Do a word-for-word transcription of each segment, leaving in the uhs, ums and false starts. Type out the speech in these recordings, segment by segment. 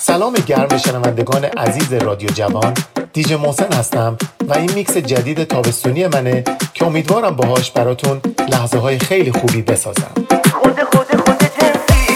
سلام گرم شنوندگان عزیز رادیو جوان، دیجی محسن هستم و این میکس جدید تابستونی منه که امیدوارم باهاش براتون لحظه های خیلی خوبی بسازم. خود خود خود جنسی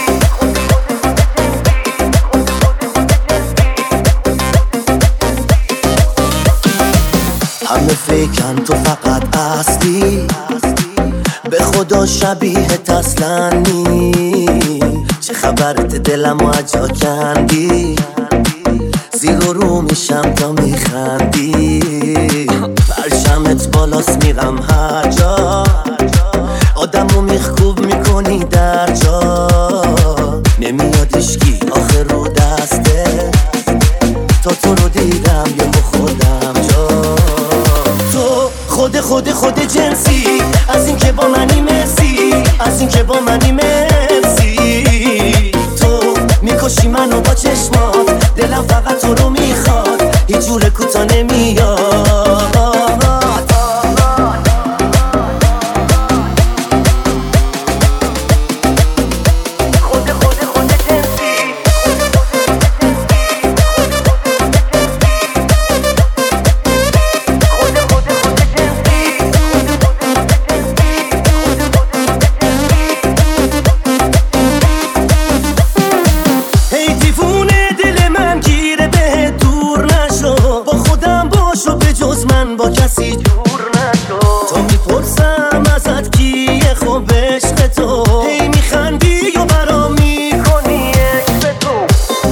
همه فکرن تو فقط اصلی، به خدا شبیه تسلنی. چه خبرت دلم و اجا کندی، زیر و رو میشم تا میخندی. برشمت بالاست میرم هر جا، آدم رو میخکوب میکنی در جا. نمیاد اشکی آخر رو دسته، تا تو رو دیدم یه خودم جا. تو خود خود خود جنسی، از این که با منی مرسی، از این که با منی مرسی. تو میکشی منو با چشمات، دلم فقط تو رو میخواد، هیچ جور کوتا نمیاد. با کسی دور نشو، تو میپرسم ازت کیه خوب عشق تو، هی میخندی و برام میکنی عشق تو.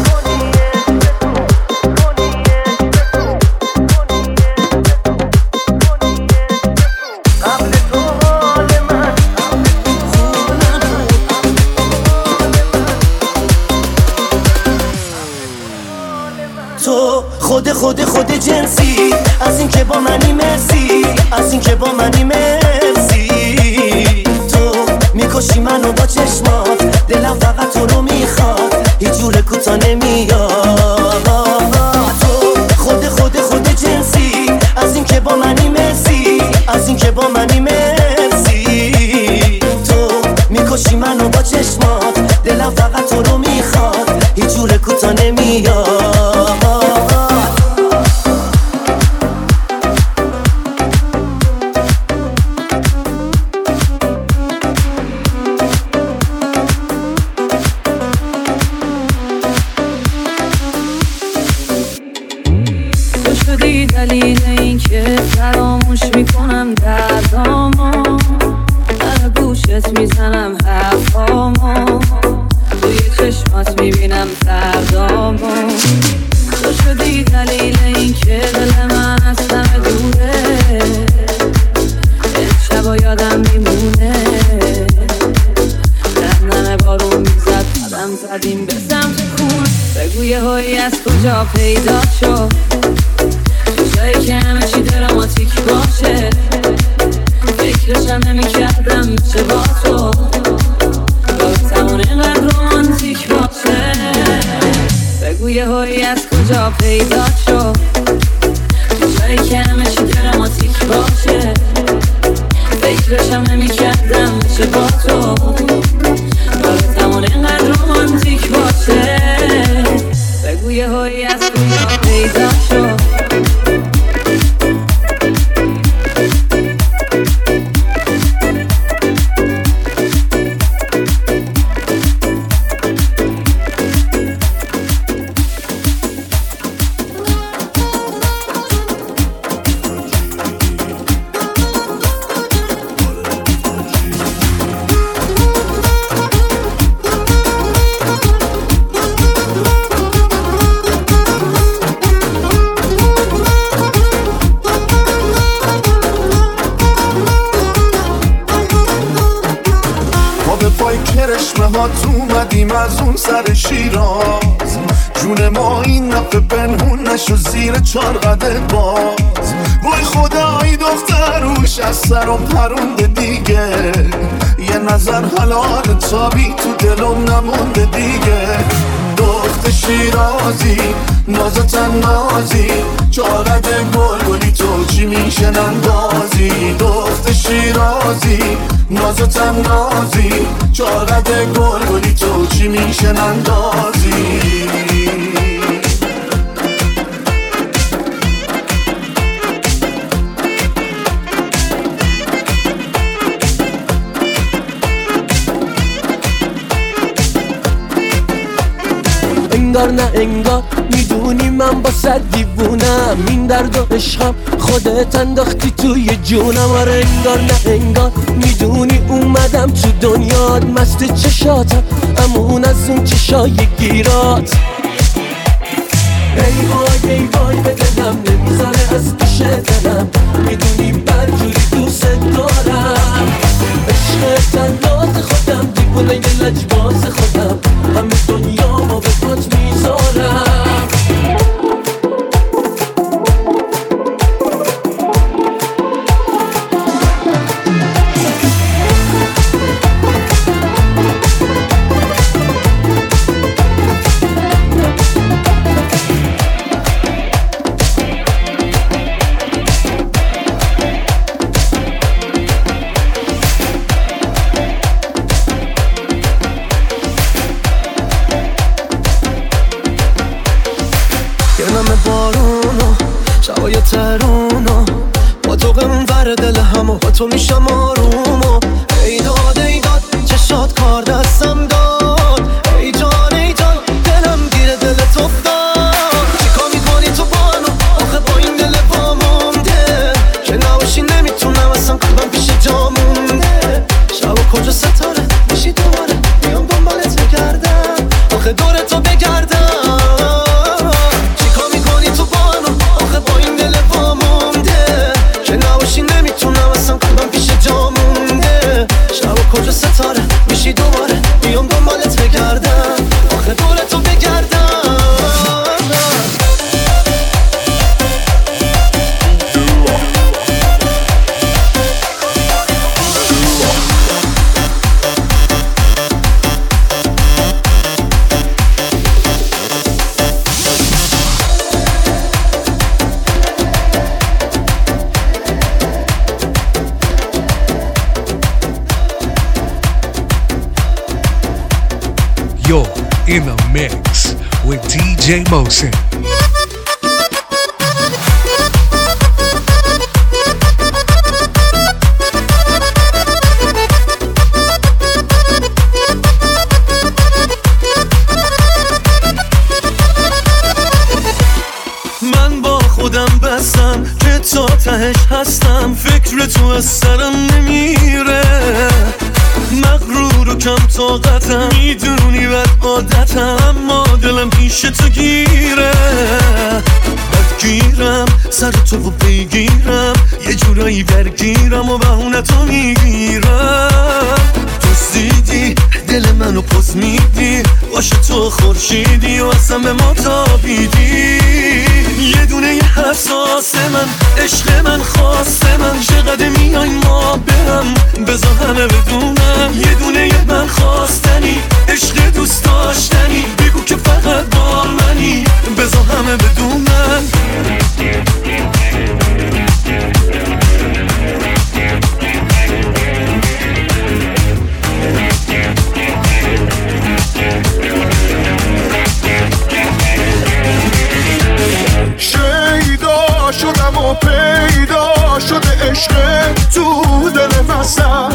قبل تو حال من تو خود خود خود جنسی، از این که با منی مرسی، از این که با منی مرسی. تو میکشی منو با چشمات، دلم فقط تو رو میخواد، هیچ جور کوتا نمیاد. تو خود خود خود جنسی، از این که با منی مرسی، از این که با منی مرسی. تو میکشی منو با چشمات، دلم فقط تو رو میخواد، هیچ جور کوتا نمیاد. دلیل این که فراموش میکنم دردامو، در گوشت میزنم حرفامو، توی چشمات میبینم دردامو. تو شدی دلیل این که دل من از همه دوره، این شبا یادم میمونه. دهنم بارون میزد قدم زدیم به سمت خون، بگو یه هایی از کجا پیدا شد، جایی که همه چی دراماتیک باشه. فکرشم نمی کردم میشه با تو، گفتمون اینقدر رومانتیک باشه. بگو یه هایی از کجا پیدا شد، جایی که همه چی دراماتیک باشه. فکرشم نمی کردم میشه با تو، گفتمون اینقدر رومانتیک باشه. بگو یه هایی از کجا پیدا شد. از اون سر شیراز، جون ما این نفه پنهون نشو زیر چار قدت باز. وای خدای دختروش از سرم پرونده دیگه، یه نظر حلال تابی تو دلم نمونده دیگه. دخت شیرازی نازتن نازی، چارد گل گلی تو چی میشن اندازی. دخت شیرازی نازتن نازی، چارد گل گلی تو چی میشن اندازی. انگار نه انگار میدونی من با صد دیوونم، این درد و عشقم خودت انداختی توی جونم. آره انگار نه انگار میدونی اومدم تو دنیات، مست چشاتم امون از اون چشای گیرات. ای وای ای وای به دلم نمیذاره از پیش دلم، میدونی برجوری دوست دارم. عشق تنات خودم دیوونه یه لجباز خودم، همه دنیا ما به پات میذارم. تو میشم آرومو ای داد ای داد چشات کار دستم داد، ای جان ای جان دلم گیره دلت افتاد. چیکار میکنی تو بانو آخه با این دل با مونده که نباشی نمیتونم اصلا قلبم پیش جا مونده. شب و کجا ستاره میشی دوباره بیام دنبالت بگردم آخه دور تو بگردم. چیکار میکنی تو بانو آخه با این دل با مونده که نباشی نمیتونم اصلا قلبم پیش جا مونده. شب و کجا ستاره میشی دوباره بیام دنبالت بگردم آخه دور تو بگردم. You're in the mix with D J Mosin. من با خودم بستم که تا تهش هستم، فکر تو از سرم نمیره. مغرور و کم طاقتم میدونی بد عادتم، اما دلم پیش تو گیره. بدگیرم سر تو و بگیرم یه جورایی درگیرم و بهونه تو میگیرم. تو دیدی دل منو پس میدی باشه تو خورشیدی و اصلا به ما تابیدی. یه دونه یه حساس من عشق من خواست من، چقدر میای ما برم بذار همه بدونم. یه دونه یه من خواستنی عشق دوست داشتنی، بگو که فقط با منی بذار همه بدونم. شیدا شدم و پیدا شده عشق تو دل مسم،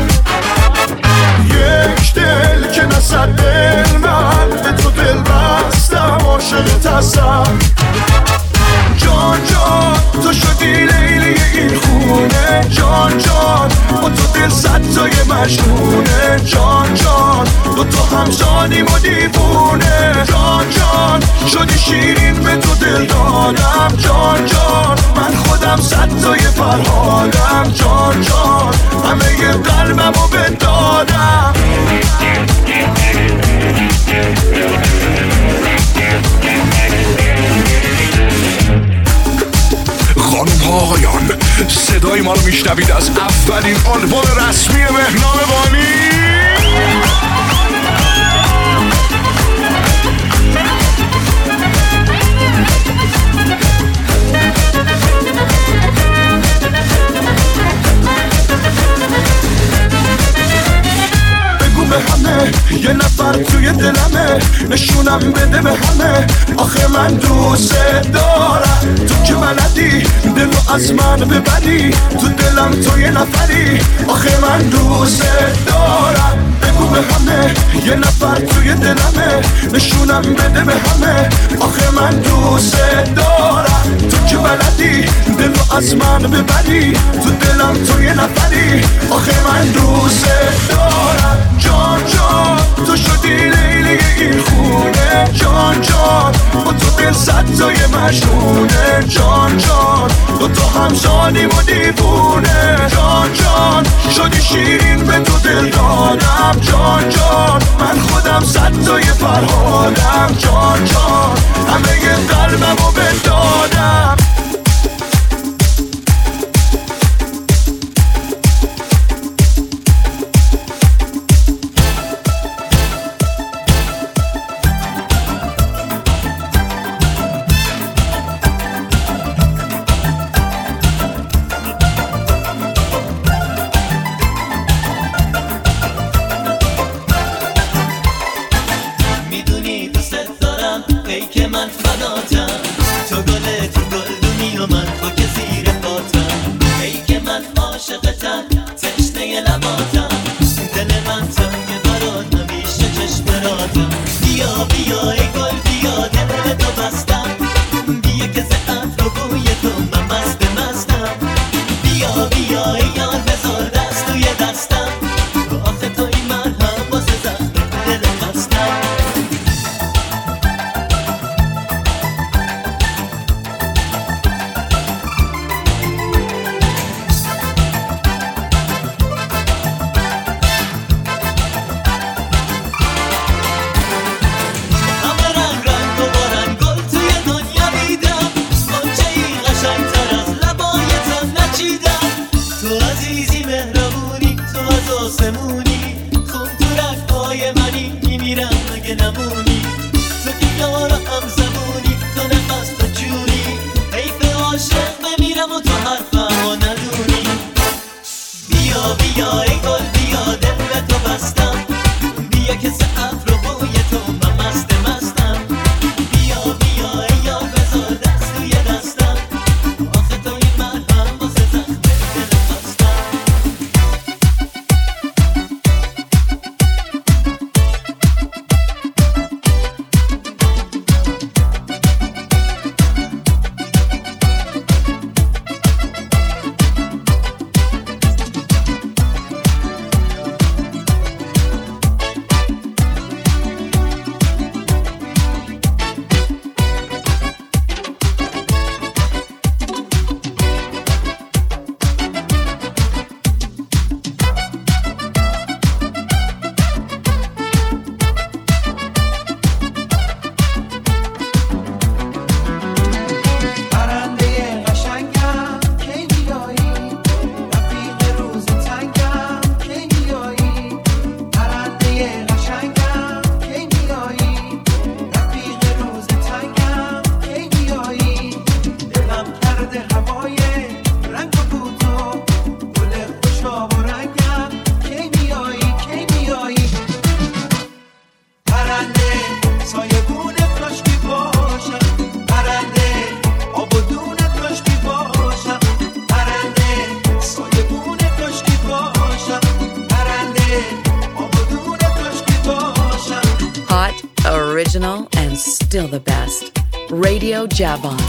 یک دل که نصد دل من به تو دل بستم عاشق تستم. جان جان تو شدی لیلی این خونه، جان جان با تو دل صد تای مجنونه. جان جان دو تا همزانیم و دیوونه، جان جان شدی شیرین به تو دل دادم. جان جان من خودم صد تای فرهادم، جان جان همه ی قلبم رو بندادم. خانم ها آقایان، صدای ما رو میشنوید از اولین آلبوم رسمی مهنام بانی. به همه یه نفر توی دلمه، نشونم بده به همه آخه من دوست دارم. تو که بلدی دلو از من ببری، تو دلم تو یه نفری آخه من دوست دارم. بگو به همه یه نفر توی دلمه، نشونم بده به همه آخه من دوست دارم. تو که بلدی دلو از من ببری، تو دلم تو یه نفری آخه من دوست دارم. جان جان تو شدی لیلی این خونه، جان جان با تو دل صد تای مجنونه، جان جان با تو همزادیم و دیوونه، جان جان شدی شیرین به تو دل دادم، جان جان من خودم صد تای فرهادم، جان جان همه قلبم رو بدادم. Original and still the best. Radio Javon.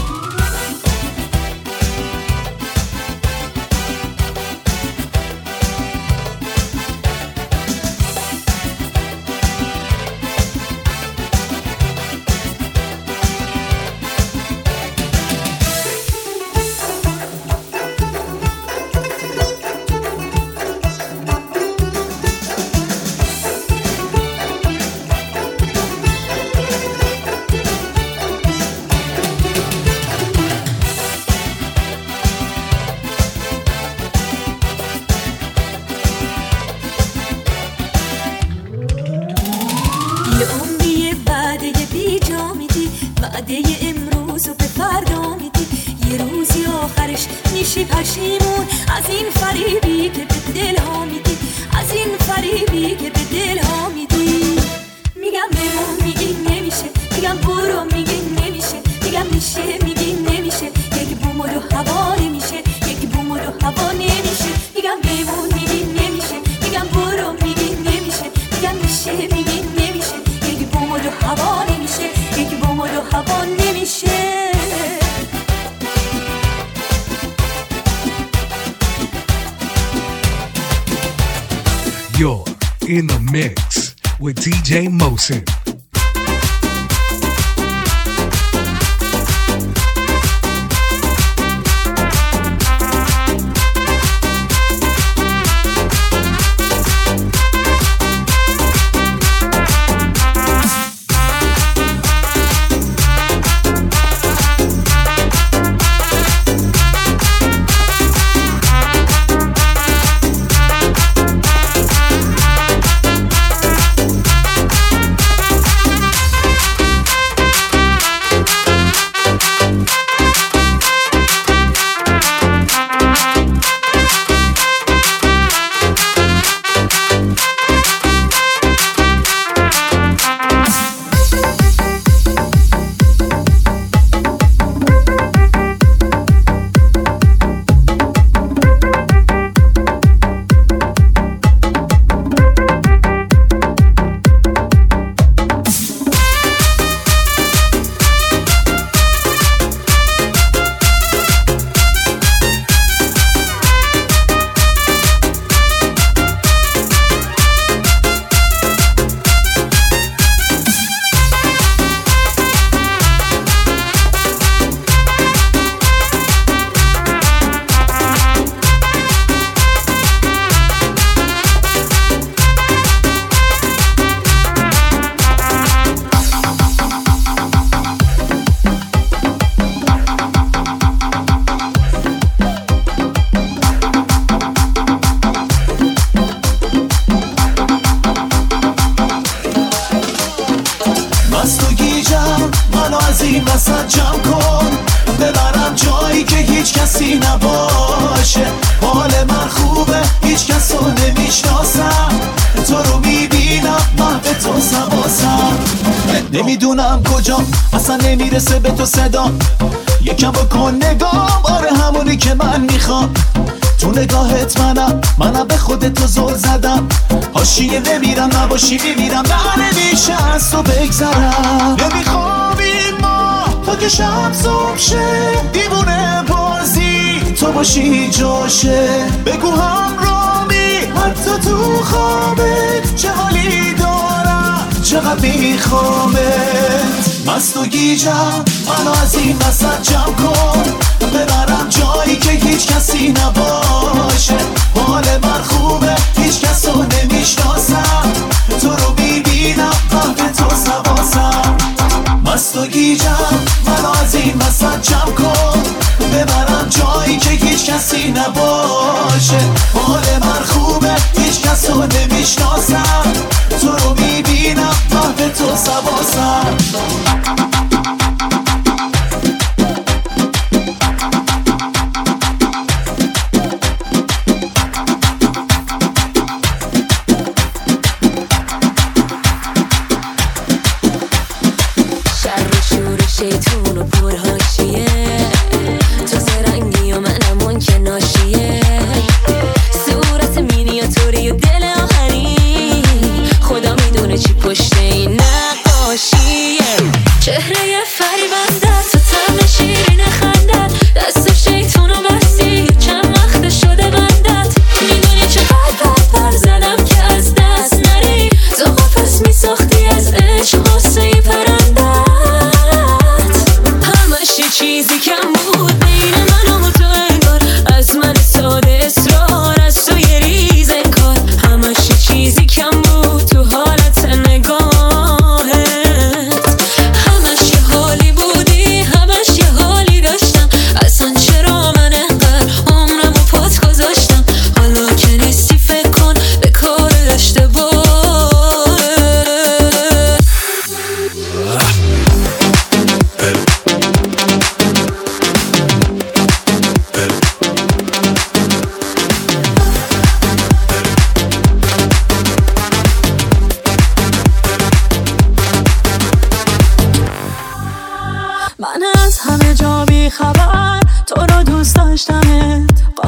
میشی پشیمون از این فریبی که به دل ها میدی، از این فریبی که به دل ها میدی. میگم بمون میگی نمیشه، میگم برو میگی نمیشه، میگم میشه میگی نمیشه، یک بوم و دو هوا نمیشه، یک بوم و دو هوا نمیشه. میگم بمون میگی نمیشه، میگم برو میگی نمیشه، میگم نمیشه میگی نمیشه یک بومد و هوا نمیشه یک بومد و هوا نمیشه. You're in the mix with D J Mosin. نمیدونم کجا اصلا نمیرسه به تو صدا یکم بکن نگام آره همونی که من میخوام تو نگاهت منم منم به خودت زل زدم حاشیه نمیرم نباشی میمیرم نه نمیشه از تو بگذرم نمیخوابیم ما تا که شب صبح شه دیوونه بازی تو باشی جاشه بگو همرامی حتی تو خوابت چه حالی دارم چقدر میخوامت مست و گیجم منو از این وسط جمع کن ببرم جایی که هیچ کسی نباشه حال من خوبه هیچ کس رو نمیشناسم تو رو میبینم قلب تو سواسم مست و گیجم منو از این وسط جمع کن ببرم جایی که هیچ کسی نباشه حال من خوبه هیچ کس رو نمیشناسم تو رو میبینم قلب تو سواسم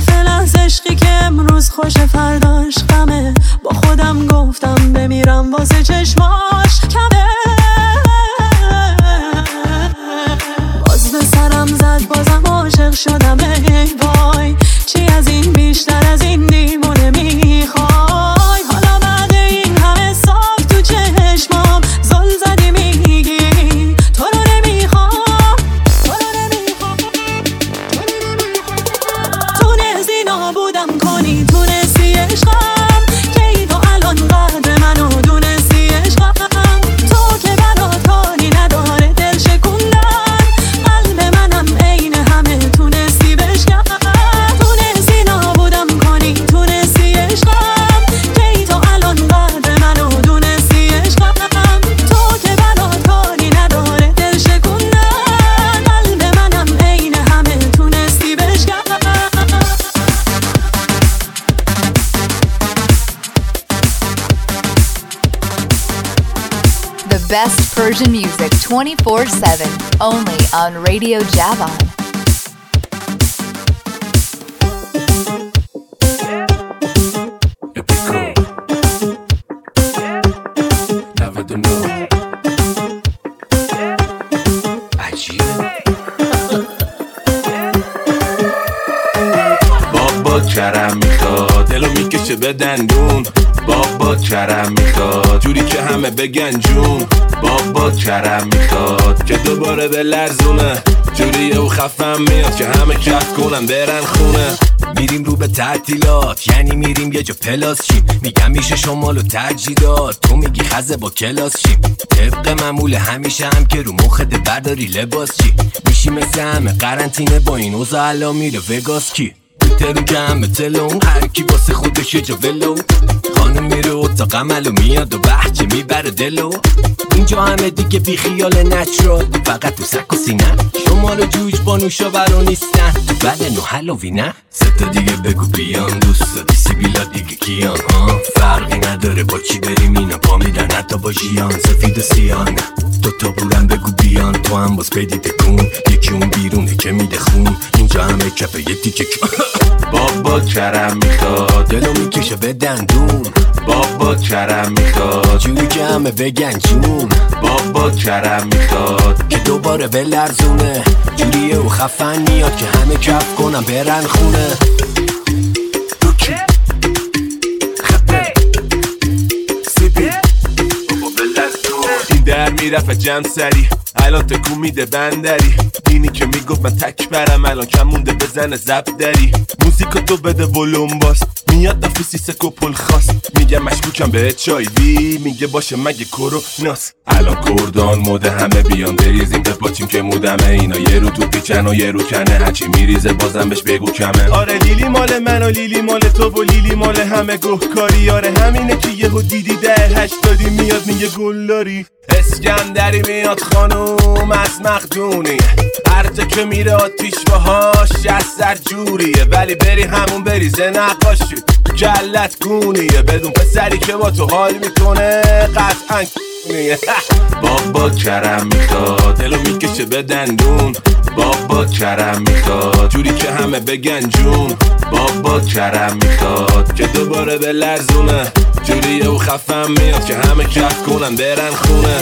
غافل از عشقی که امروز خوش فرداش غمه. با خودم گفتم بمیرم واسه چشماش کمه. باز به سرم زد بازم عاشق شدم. ای وای چی از این بیشتر از این دیمونه میخوای. حالا بعد این همه سال تو چشمام زل زدی میگی تو رو نمیخوام، تو رو نمیخوام. تونستی نابودم کنی، تونستی عشقم که ای تو الان قدر منو دونستی عشقم. تو که برات کاری نداره دل شکوندن، قلب منم عین همه تونستی بشکن. تونستی نابودم کنی، تونستی عشقم که ای تو الان قدر منو دونستی عشقم. تو که برات کاری نداره دل شکوندن، قلب منم عین همه تونستی بشکن. The best Persian music twenty-four seven, only on Radio Javan. بابا کرم میخواد دلو میکشه به دندون. بابا کرم میخواد جوری که همه بگن جون. بابا کرم میخواد که دوباره به لرزونه، جوریه و خفم میاد که همه کف کنن برن خونه. میریم رو به تعطیلات، یعنی میریم یه جا پلاس شیم. میگم میشه شمال و ترجیدات، تو میگی خزه با کلاس شیم. طبق معمول همیشه هم که رو مخت برداری لباس چی میشی مثل همه قرنطینه با این اوضاع الان میره وگاس کی ترون که همه تلون هر کی واسه خودش یه جا ولو. خانم میره اتاق عمل و میاد و بحچه میبره دلو. اینجا همه دیگه بی خیال نچرال، فقط تو سک و سینه. شمال و جوج با نوشابرا نیستن، بله نو حلوی نه. ستا دیگه بگو بیان دوستا دی سیبیلا دیگه کیان ها. فرقی نداره با چی بریم اینا پا میدن حتی با جیان. سفید و سیان دوتا بورن بگو بیان، تو هم باز پیدی تکون. یکی اون بیرونه که میده خون، اینجا همه کفه یه تیکه بابا کرم میخواد دلو میکشه به دندون. بابا کرم میخواد جوری که همه بگن جون. بابا کرم میخواد که دوباره به لرزونه، جوریه و خفن میاد که همه کف کنن برن خونه. این در میرفت جمع سری، الان تکون میده بندری. اینی که میگفت من تک برم، الان کم مونده بزنه زب دری. موزیکو تو بده ولوم باس، میاد نفیسی سکو پل خاص. میگه مشکوکم به چای وی، میگه باشه مگه کروناس. الان کردان موده همه بیان بریزیم بپاچیم که مودمه. اینا یه رو تو پیچن و یه رو کنه، هرچی میریزه بازم بهش بگو کمه. آره لیلی مال من و لیلی مال تو و لیلی مال همه گهکاری. آره همینه که یهو دیدی در هشتادی میاد میگه گلداری. اسکندری میاد خانوم از مخدونی، هر جا که میره آتیش باهاش از سر جوریه. ولی بری همون بریزه نقاشی کلت گونیه، بدون پسری که با تو حال میکنه قطعا کونیه. بابا کرم میخواد دلو میکشه به دندون. بابا کرم میخواد جوری که همه بگن جون. بابا کرم میخواد که دوباره به لرزونه، جوریه و خفم میاد که همه کف کنن برن خونه.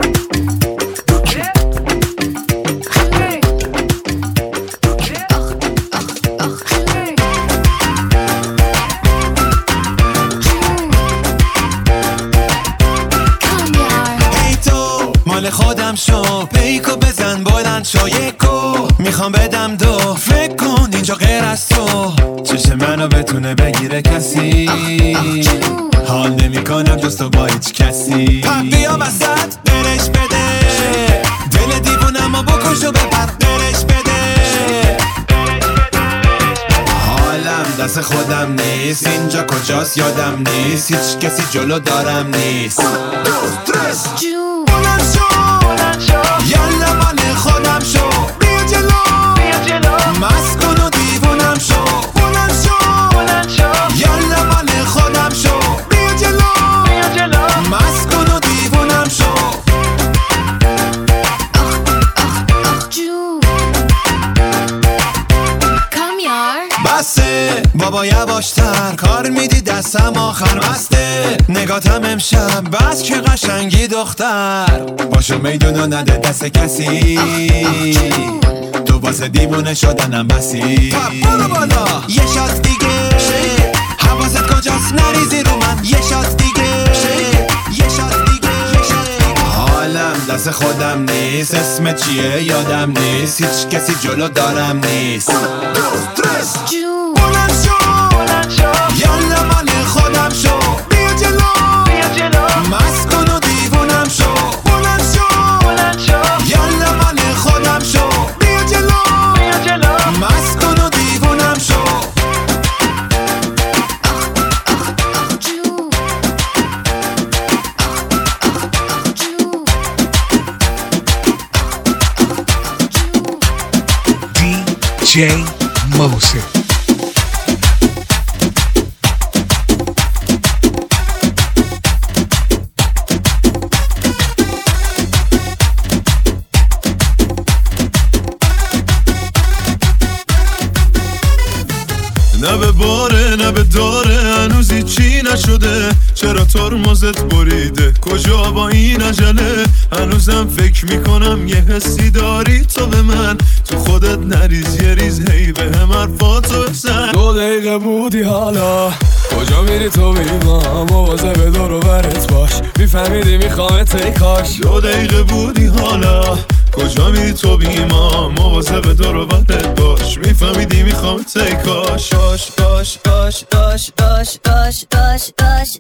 مال خودم شو پیکو بزن بلند شو یکو میخوام بدم دو. فکر کن اینجا غیر از تو چشم منو بتونه بگیره کسی. حال نمی کنم جز تو با هیچ کسی. پا بیا وسط برش بده، دل دیوونم و بکش و ببر برش بده. حالم دست خودم نیست، اینجا کجاست یادم نیست. هیچ کسی جلو دارم نیست. یالا مال خودم شو بیا جلو، مست کن و دیوونم شو بلند شو. یالا مال خودم شو بیا جلو، مست کن و دیوونم شو. بسه بابا یواشتر کار میدی دستم آخر بسته نگاتم امشب بس که قشنگی دختر باشو میدونو نده دست کسی تو واسه دیوونه شدنم بسی برو بالا یه شات دیگه حواست کجاست نریزی رو من یه شات دیگه یه شات دیگه حالم دست خودم نیست اسم چیه یادم نیست هیچ کسی جلو دارم نیست بلند شو یالا مال خودم شو بیا جلو مست کن و دیوونم شو بلند شو یالا مال خودم شو بیا جلو مست کن و دیوونم شو دی جی Mosin. نه به باره نه به داره هنوزی چی نشده چرا ترمزت بریده کجا با این عجله هنوزم فکر میکنم یه حسی داری تو به من تو خودت نریز یه ریز هی به هم حرفاتو بزن دو دقیقه بودی حالا کجا میری تو بیما موازه به دور و برت باش میفهمیدی میخوامت ای کاش دو دقیقه بودی حالا کجا میری تو بیما موازه به دور و برت باش میفهمیدی میخوامت ای کاش داش داش داش داش داش داش داش داش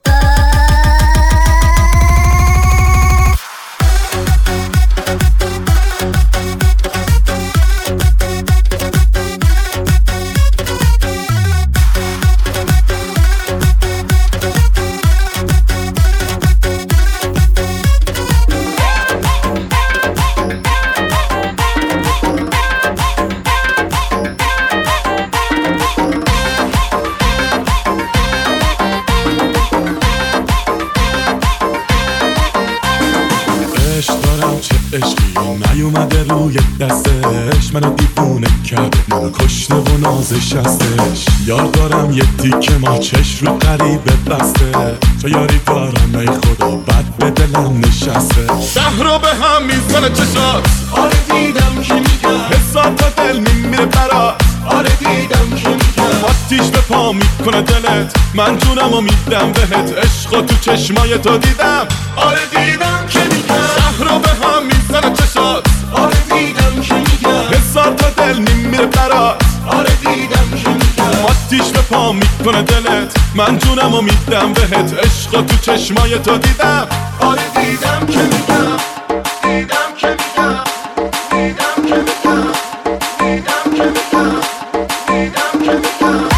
عشقی نیومده روی دستش منو دیوونه کرده منو کشته و نازش هستش یاد دارم یه تیکه ماچش رو قریبه بسته تو یاری دارم ای خدا بد به دلم نشسته شهر رو به هم میزنه چشات آره دیدم که میگم هزار تا دل میمیره برات آره دیدم که میگم آتیش به پا میکنه دلت من جونم و میدم بهت عشق تو چشمای تو دیدم آره دیدم که میگم شهر رو به هم میزنه چشات آره دیدم که میگم هزار تا دل میمیره برات آره دیدم که میگم آتیش به پا میکنه دلت من جونم و میدم بهت عشق تو چشمای تو دیدم آره دیدم که میگم دیدم که میگم دیدم که میگم دیدم که میگم دیدم که میگم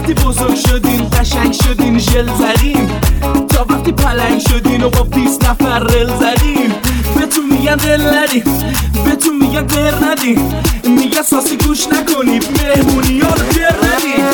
وقتی بزرگ شدین قشنگ شدین ژل زدین، تا وقتی پلنگ شدین و با بیست نفر رل زدین. بهتون میگن دل ندین، بهتون میگن در ندین، میگن ساسی گوش نکنید، مهمونی ها رو در ندین.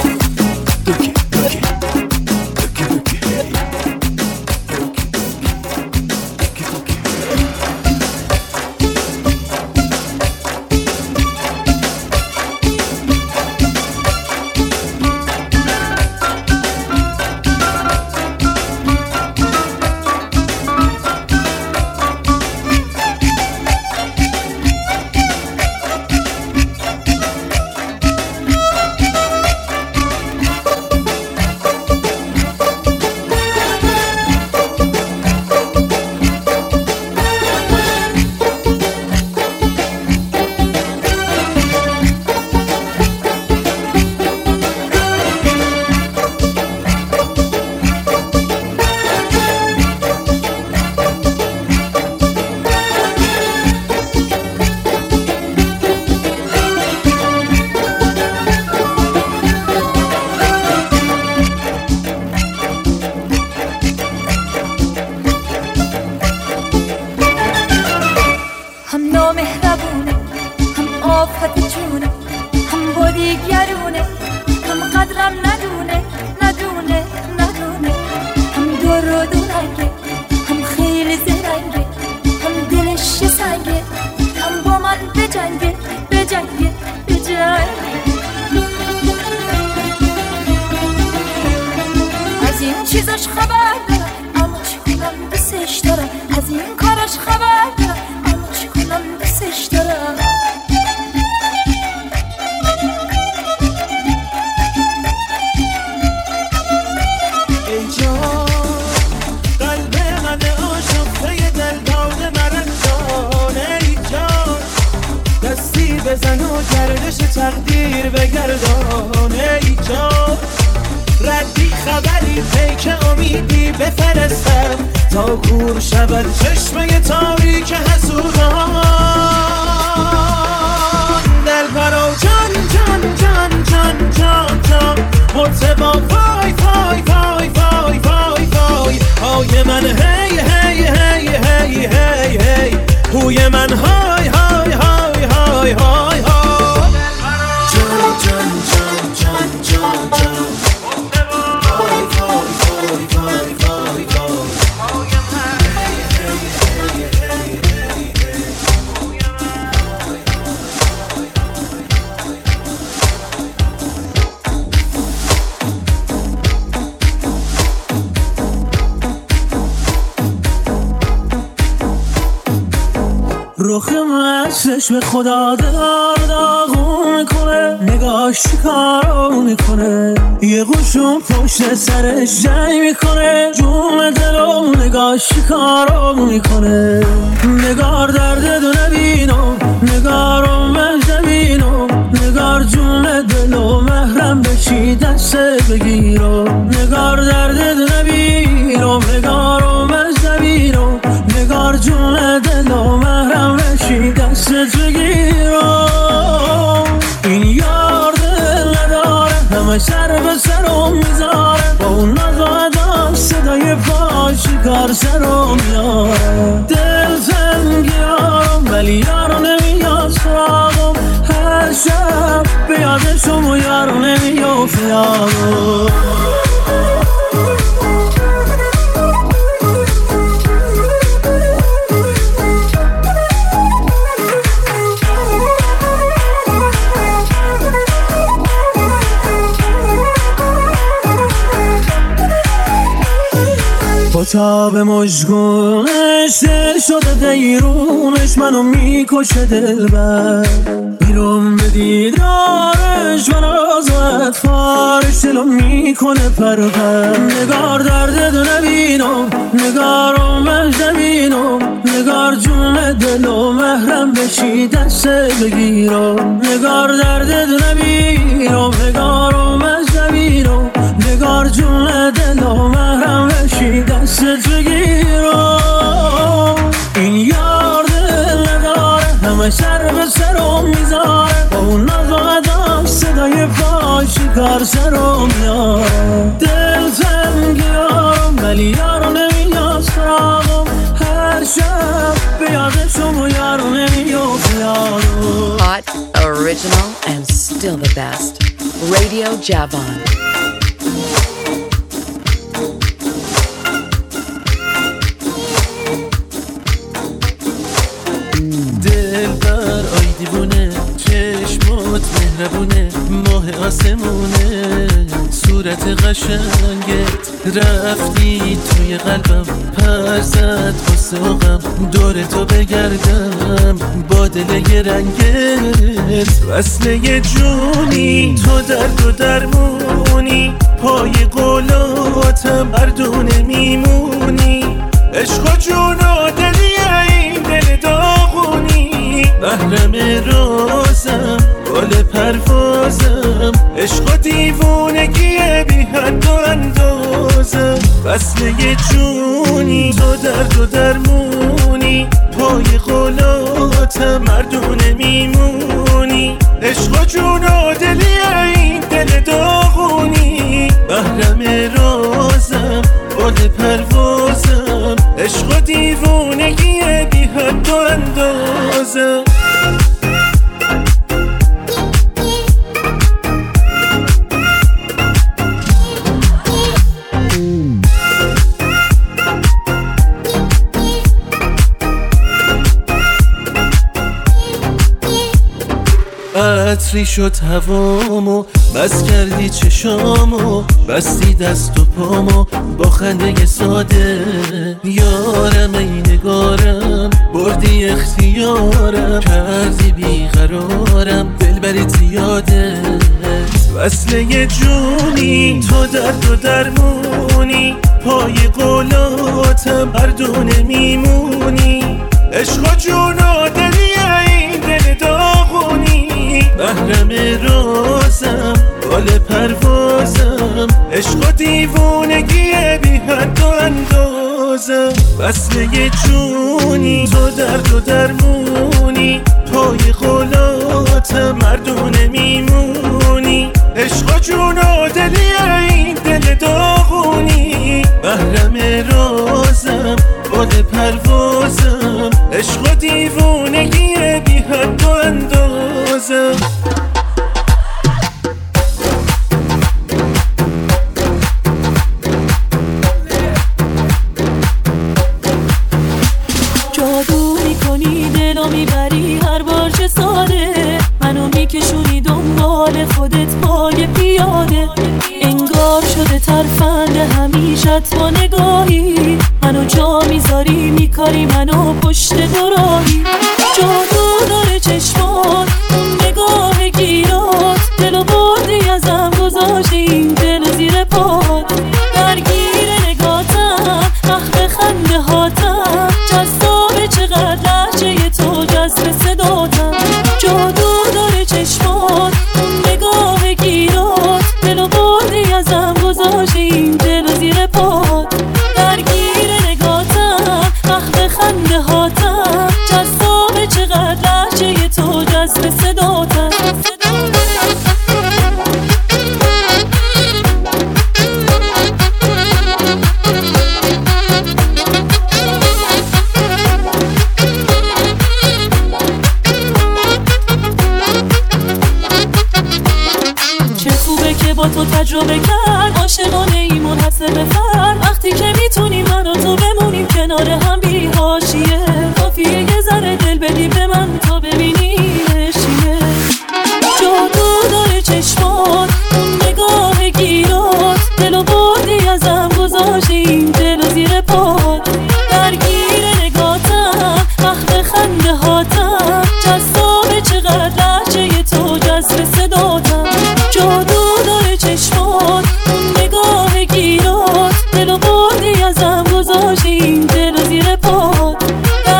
به خدا دار داغون میکنه، نگاش کارو میکنه، یه قوشون پشت سرش جنگ میکنه، جون دلو نگاش کارو میکنه. نگار درد دو نبینم، نگارو مهد نبینم، نگار جون دلو محرم بشی دست بگیرم. نگار درد دو نبینم، نگارو مهد نبینم، نگار جون دلو محرم بشی دست بگیرم. این یار دل نداره، همه سر به سرم میذاره، با اون نزادم صدای پاشی کار سرم میاره. دل زنگیارم ولی یارو نمیاد سراغم، هر شب بیادشم و یارو نمیافت یارم. تا به مشگونش دل شده دیرونش منو میکشه دلبر، بیرون به دیدارش من از اطفارش دلو میکنه پرپر. نگار درد دو نبینم، نگارو مهد نبینم، نگار جون دلو محرم بشی دست بگیرم. نگار درد دو نبینم، نگارو مهد نبینم، نگار جون دلو محرم بشی دست بگیرم. این یار دل نداره، همه سر به سرم میذاره، با اون نزادم صدای پاشی کار کار سرم یارم. دل تنگیارم ولی یارو نمیاد سراغم، هر شب به یاد شما یارو نمیاد یارم. Hot, original and still the best. Radio Javon. دل بر آی دیوونه، چشمات مهربونه، ماه آسمونه، صورت قشنگت رفتی توی قلبم، پر زد واسه غم دور تو بگردم با دل یه رنگت. وصله جونی تو درد و درمونی، پای قولاتم مردونه میمونی، عشق و جون و دلی این دل داغونی، محرم رازم گل پروازم، عشق و دیوونگی بی حد و اندازم. وصله جونی تو درد و درمونی، پای قولاتم مردونه میمونی، عشق و جون و دلی این دل داغونی، محرم رازم گل پروازم، عشق و دیوونگی بی حد و اندازم. عطری شد هوامو، بس کردی چشامو، بستی دست و پامو با خنده ساده. یارم ای نگارم، بردی اختیارم، کردی بیقرارم، دلبری زیاده. وصله جونی تو درد و درمونی، پای قولاتم مردونه میمونی، عشق و جون و دلی این دل داغونی، محرم رازم گل پروازم، عشق و دیوونگی بی حد و اندازم. وصله جونی تو درد و درمونی، پای قولاتم مردونه میمونی، عشق و جون و دلی این دل داغونی، محرم رازم گل پروازم، عشق و دیوونگی بی حد و اندازم. جادو میکنی دلو میبری هر بار چه ساده، منو میکشونی دنبال خودت پای پیاده، انگار شده ترفند همیشت با نگاهی، منو جا میذاری میکاری منو پشت دوراهی. جادو داره چشمات، نگاه گیرات، دلو بردی ازم گذاشتی این دل زیر پات، درگیر نگاتم مخب خنده هاتم، جذاب چقدر لحجه تو جذب صداتم. جادو داره چشمات، نگاه گیرات، دلو بردی ازم گذاشتی این دل زیر پات، درگیر نگاتم مخب خنده هاتم، جذاب چقدر لحجه تو جذب صداتم. با تو تجربه کرد، عاشقانه ای منحصر به فرد، وقتی که میتونیم من و تو بمونیم کنار هم بی حاشیه، کافیه یه ذره دل بدی به من تا ببینی چیه. جادو داره چشمات، نگاه گیرات، دلو بردی ازم گذاشتی این دلو زیر پات، درگیر نگاتم مخب خنده هاتم، جذاب چقدر لحجه تو جذب صداتم. جادو داره چشمات، نگاه گیرات، دلو بردی ازم گذاشتی این دلو زیر پات،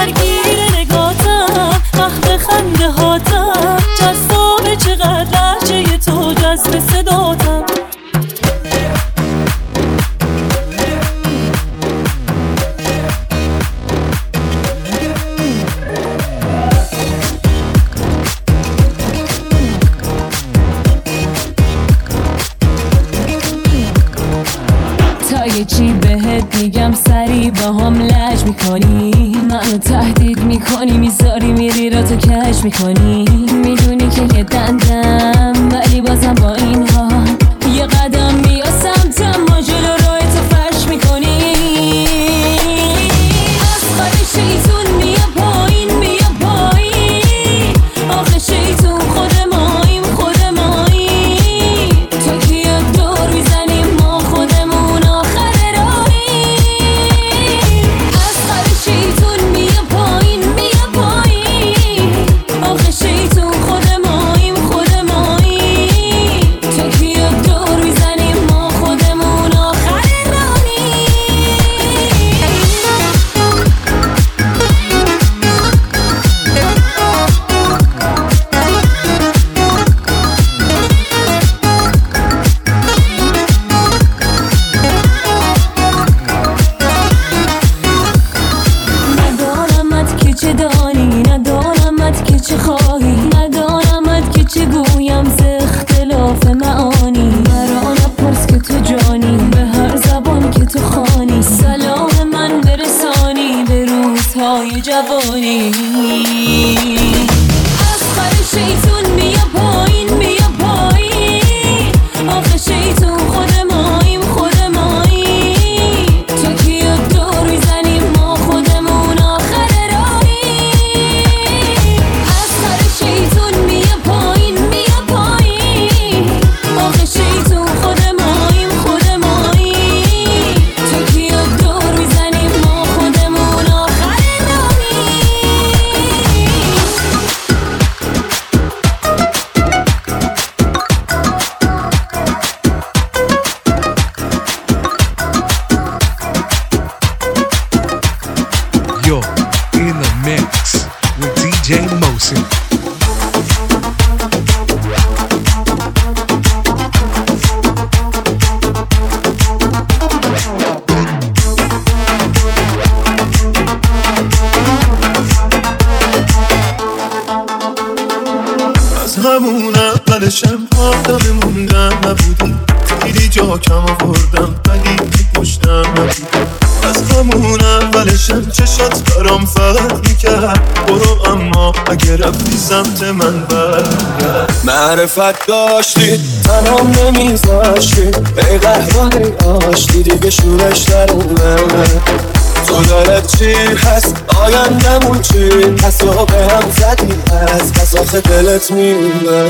میگم سری با هم لج میکنی، منو تهدید میکنی، میذاری میری را تو کش میکنی. میدونی که یه دندم ولی بازم با این حال یه قدم بیا سمتم، ما جلو روی تو فرش میکنی. از خواهی شیطون بیا پایین بیا پایین، آخه شیطون خود ماییم خود ماییم. تو که یه دور میزنیم ما خودمون آخر راهیم. از خواهی شیطون بیا پایین بیا پایین، آخه شیطون خود ماییم خود ماییم. تو که یه دور میزنیم ما خودمون آخر راهیم. ندانمت که چه دانی، ندانمت که چه خواهی، ندانمت که چه گویم ز اختلاف معانی. مرا نپرس که تو جانی، به هر زبان که تو خوانی، سلام من برسانی به روزهای جوانی. از خر شیطون بیا پایین بیا پایین، آخه شیطون خود ماییم خود ماییم. تو که یه دور میزنیم ما خودمون آخر راهیم. از خر شیطون بیا پایین بیا پایین، آخه شیطون خود ماییم خود ماییم. تو که یه دور میزنیم ما خودمون آخر راهیم. You're in the mix with D J Mosin. از همون اولشم آدم موندم نبودی، خیلی جا کم آوردم ولی پشتم نبودی. از همون اولشم چشات برام فرق میکرد، برو اما اگه رفتی سمت من برگرد. معرفت داشتی تنام نمیذاشتی، ای قهوه آشتی دیگه شورش در اومد. تو دلت چی هست آیندمون چی هست، یا به هم زدی هست پس آخه دلت میمونه.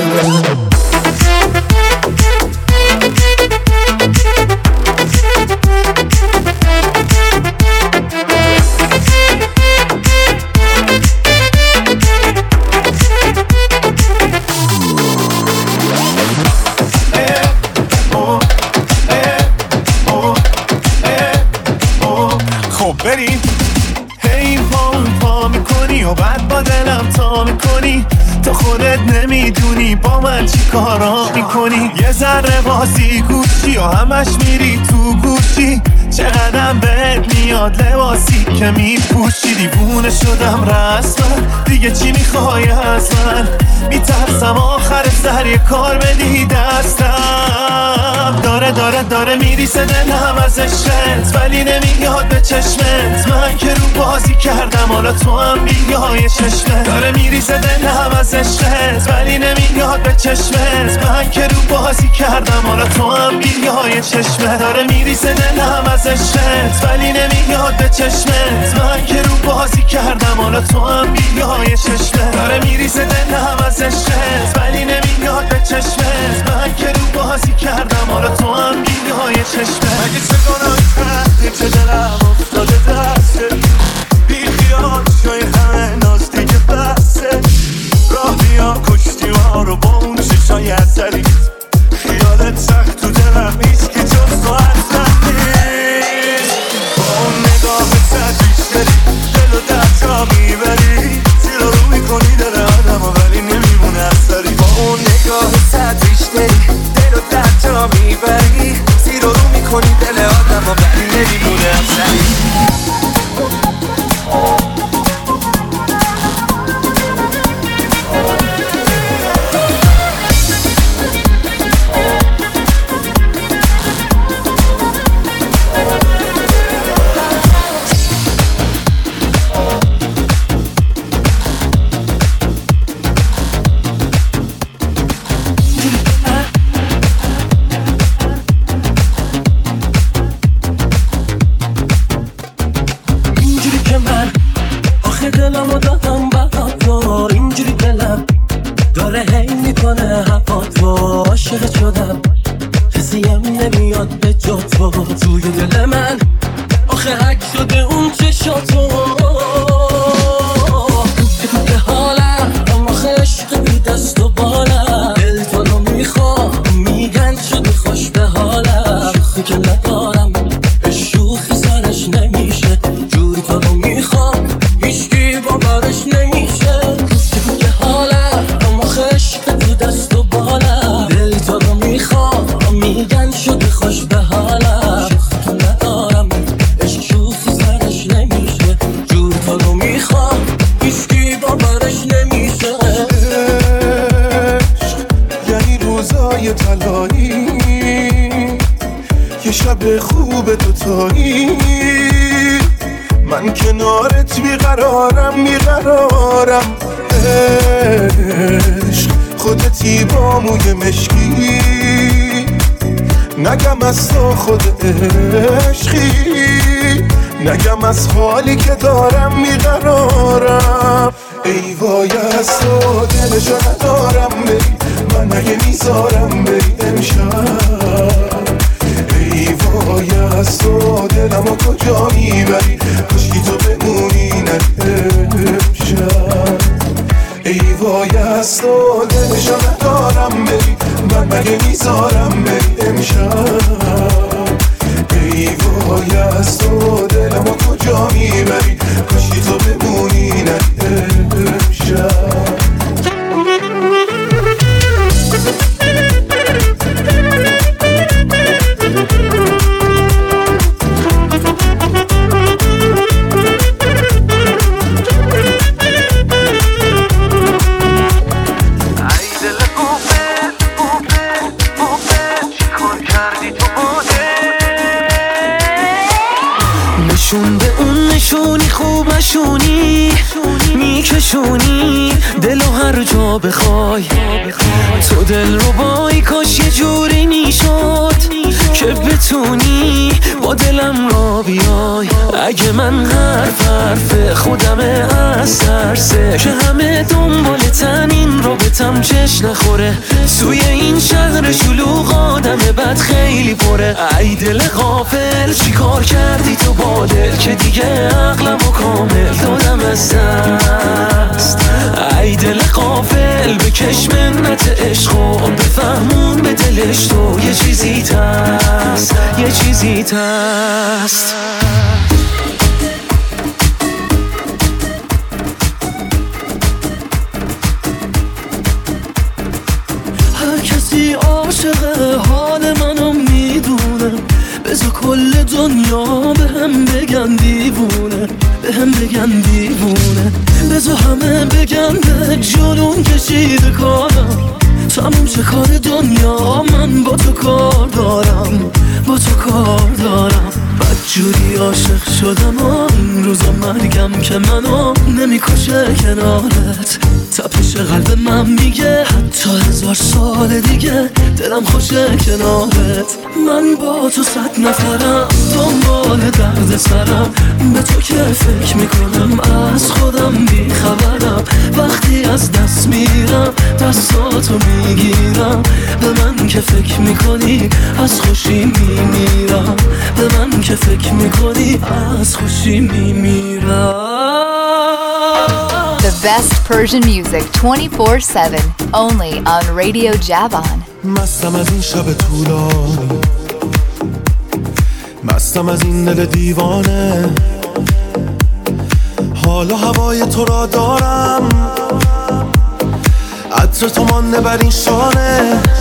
خب بریم هی پا پا میکنی و بعد با دلم تا میکنی، تو خودت نمیدونی با من چی کارا میکنی. یه ذره بازی گوشی و همش میری تو گوشی، چقدرم بهت میاد لباسی که میپوشی. دیوونه شدم رسما دیگه چی میخوای از من، میترسم آخر سر یه کار بدی دستم. داره داره داره میریسه دلم از عشقت ولی نمیاد به چشمت، من که رو بازی کردم حالا تو هم بیای چشمت. داره میریسه دلم از عشقت ولی نمیاد به چشمت، من که رو بازی کردم حالا تو هم بیای چشمت. داره میریسه دلم از عشقت ولی نمیاد به چشمت، من که رو بازی کردم حالا تو هم بیای چشمت. داره میریسه دلم از عشقت ولی نمیاد به چشمت، من که رو بازی کردم حالا تو هم بیای چشمت. مگه چه گناهی کردی که دلم افتاده دسته، بی خیال شای همه ناز دیگه بسته. راه بیا کشتی ما رو با اون چشای عسلی، خیالت سخت تو دلم ایست که جز تو اصلا نیست. با اون نگاه سردیش داری دل و در جا میبری، زیر رو میکنی دل آدم ولی نمیمونه اثری. با اون نگاه سردیش داری دل و در جا میبری، نمیاد به جا تو توی دل من آخه حک شده اون چشاتو به حالم اما عشق بی دست و بالم دل تو رو میخوام میگن شده خوش به حالم شوخی که ندارم شوخی سرش نمیشه جوری تو رو میخوام هیچکی باورش نمیشه به حالم اما عشق بی دست و بالم دل تو رو میخوام میگن شده خوش به حالم شوخی که ندارم شوخی سرش نمیشه جوری تو رو میخوام هیچکی باورش نمیشه یعنی روزای طلایی یه شب خوب دوتایی من کنارت بیقرارم بیقرارم عشق خودتی با موی مشکی نگم از تو خود عشقی نگم از حالی که دارم بیقرارم ای وای از تو دلشو ندارم بری من اگه میذارم بری امشب ای وای از تو دلمو کجا میبری کشکی تو بمونی نه امشب ای وای از تو دلشو ندارم بری من مگه میذارم بری امشب ای وای از تو دلمو کجا میبری کشکی تو بمونی نه امشب نشون به اون نشونی خوب نشونی میکشونی دلو هر جا بخوای تو دل رو بای کاش یه جوری میشد که بتونی با دلم را بیای اگه من حرف حرف خودمه از ترسه که همه دنبالتن این رابطم چش نخوره توی این شهر شلوغ آدم بد خیلی پره ای دل غافل چی کار کردی تو با دل که دیگه عقلم و کامل دادم از دست ای دل غافل بکش منت عشق و بفهمون به دلش تو یه چیزی تست یه چیزی تست هر کسی عاشق حال منو میدونه بذار کل دنیا به هم بگن دیوونه به هم بگن دیوونه بذار همه بگن به جنون کشیده کارم تموم چه کار دنیا من با تو کار دارم با تو کار دارم بدجوری عاشق شدم و این روزا مرگم که منو نمیکشه کنارت تپش قلب من میگه حتی هزار سال دیگه دلم خوشه کنارت من با تو صد نفرم دنبال درد سرم به تو که فکر میکنم از خودم بیخبرم وقتی از دست میرم دستاتو میگیرم به من که فکر میکنی از خوشی میمیرم به من که فکر میکنی از خوشی میمیرم The best Persian music twenty-four seven only on Radio Javan. مستم از این شب طولانی مستم از این دل دیوانه حالا هوای تو را دارم عطر تو مانده بر این شانه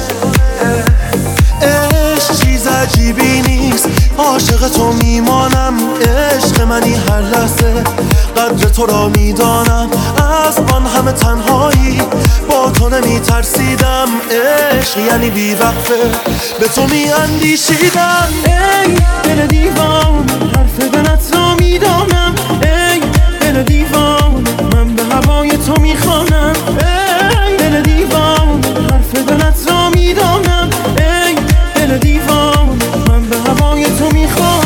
عشق چیز عجیبی نیست عاشق تو میمانم عشق منی هر لحظه قدر تو را میدانم از آن همه تنهایی با تو نمی ترسیدم عشق یعنی بی وقفه به تو می اندیشیدم ای دل دیوان حرف دلت را میدانم ای دل دیوان من به هوای تو میخوانم ای دل دیوان حرف دلت را میدانم ای دل دیوان من به هوای تو میخوانم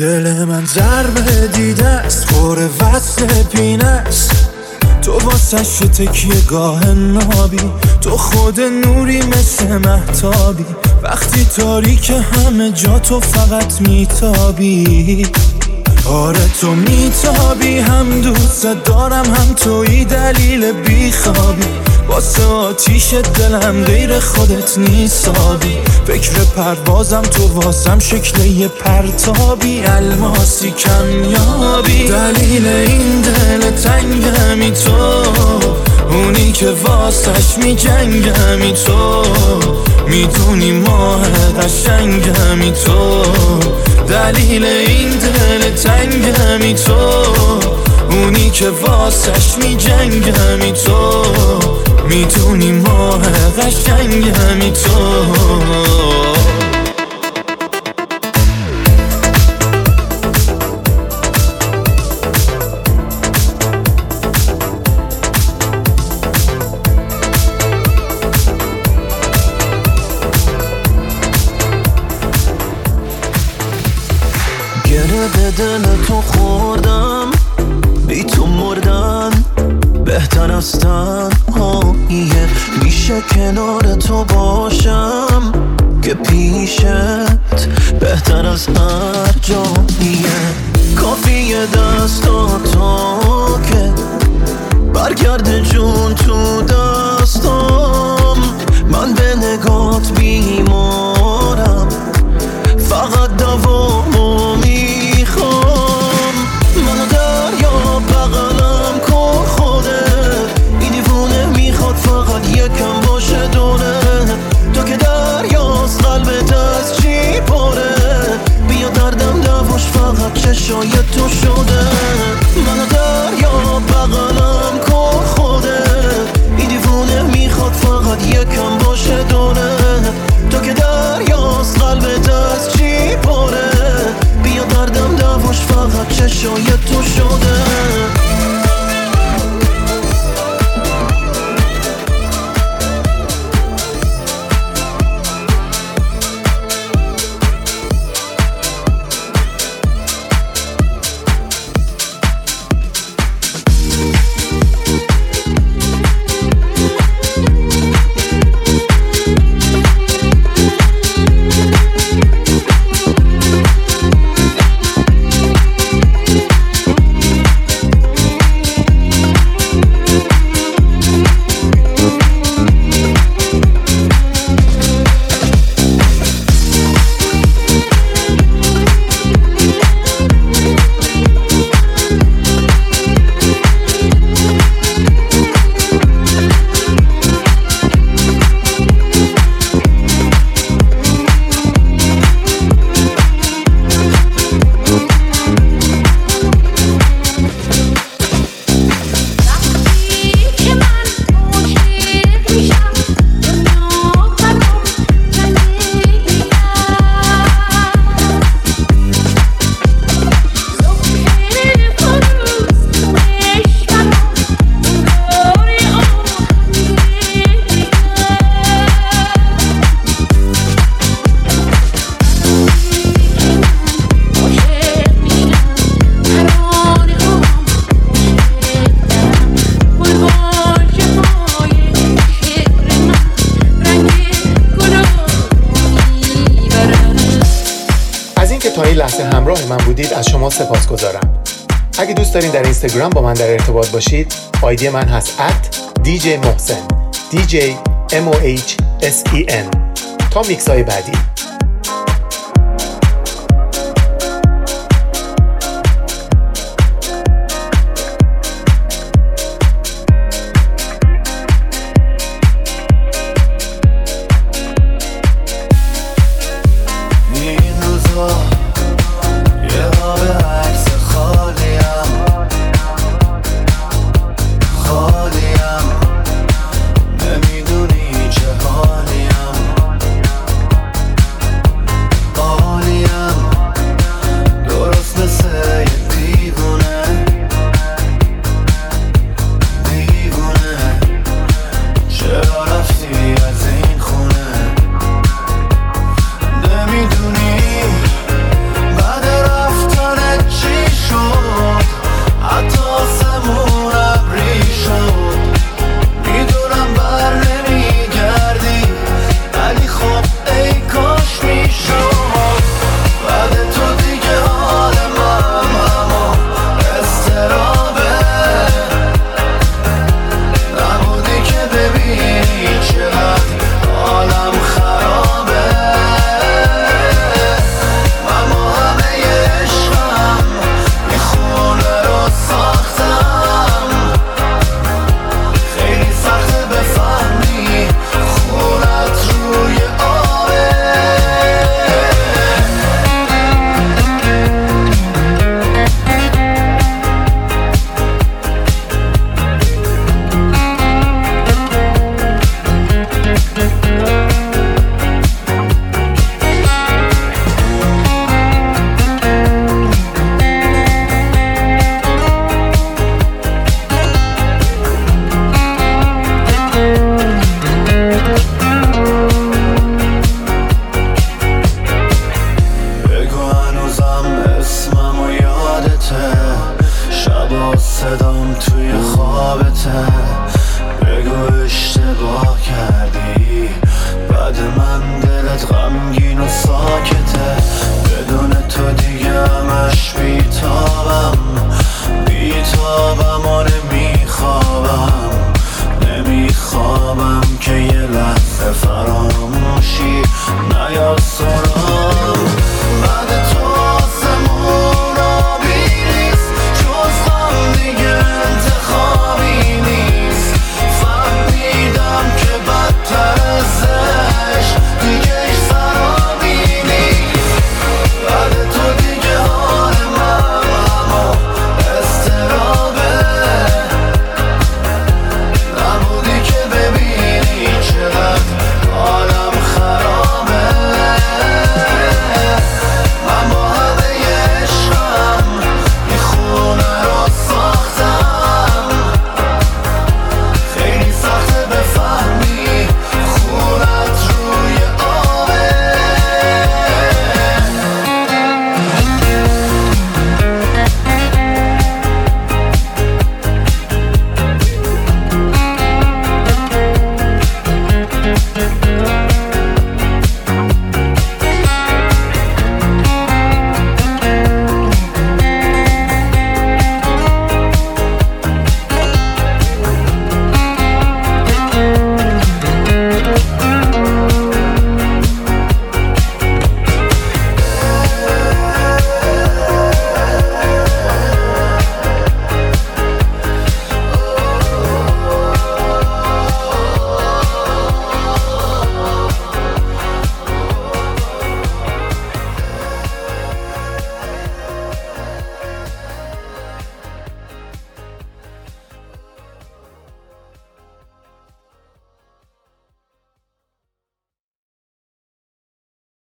دل من ضربه دیده است خور وصل پینه است تو واسش تکیه گاه نابی تو خود نوری مثل مهتابی وقتی تاریک همه جا تو فقط میتابی آره تو میتابی هم دوست دارم هم توی دلیل بیخوابی واسه آتیش دلم غیر خودت نیسابی فکر پروازم تو واسم شکل یه پرتابی الماسی کمیابی دلیل این دل تنگمی تو اونی که واسش میجنگمی تو میدونی ماه قشنگمی تو دلیل این دل تنگمی تو اونی که واسش میجنگمی تو میدونی ماه قشنگمی تو گره به دل تو خوردم بی تو مردن بهتر از تنهاییه میشه کنار تو باشم که پیشت بهتر از هر جاییه کافیه دستاتو که برگرده جون تو دستم من به نگات بیمارم فقط دوامو میخوام منو دریا بغلم کن خودت این دیوونه میخواد فقط یکم باشه دونه تو که دریاست قلبت از چی پاره بیا دردم دوش فقط چشای تو شده منو دریا بغلم کن خودت این دیوونه میخواد فقط یکم باشه دونه تو که دریاست قلبت از چی پاره بیا دردم دوش فقط چشای تو شده از شما سپاسگزارم. اگه دوست دارین در اینستاگرام با من در ارتباط باشید آیدی من هست ات دی جی محسن دی جی ام او اچ اس ای ان. تا میکس های بعدی. غمگین